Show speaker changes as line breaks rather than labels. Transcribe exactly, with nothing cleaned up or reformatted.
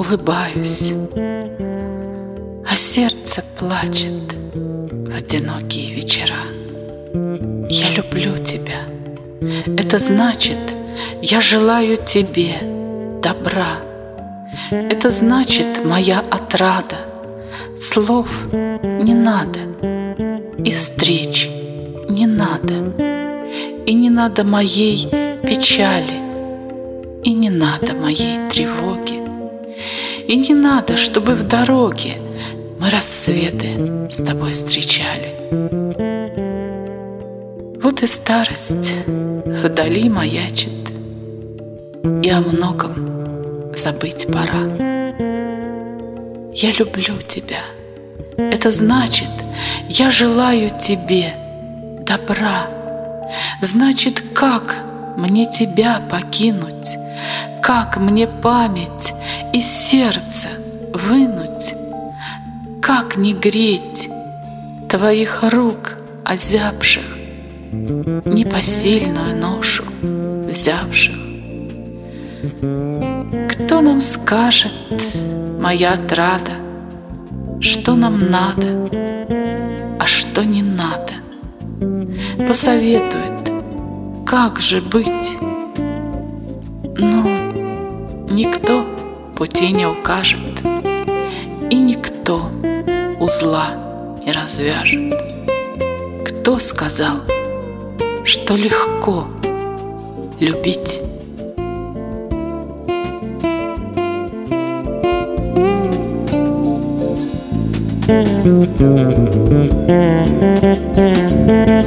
улыбаюсь, а сердце плачет в одинокие вечера. Я люблю тебя. Это значит, я желаю тебе добра. Это значит, моя отрада. Слов не надо, и встреч не надо, и не надо моей печали, и не надо моей тревоги, и не надо, чтобы в дороге мы рассветы с тобой встречали. Вот и старость вдали маячит, и о многом забыть пора. Я люблю тебя. Это значит, я желаю тебе добра. Значит, как мне тебя покинуть? Как мне память из сердца вынуть? Как не греть твоих рук озябших, непосильную ношу взявших? Кто нам скажет, моя отрада, что нам надо, а что не надо? Посоветует, как же быть? Ну, никто пути не укажет, и никто узла не развяжет. Кто сказал, что легко любить?
Thank you.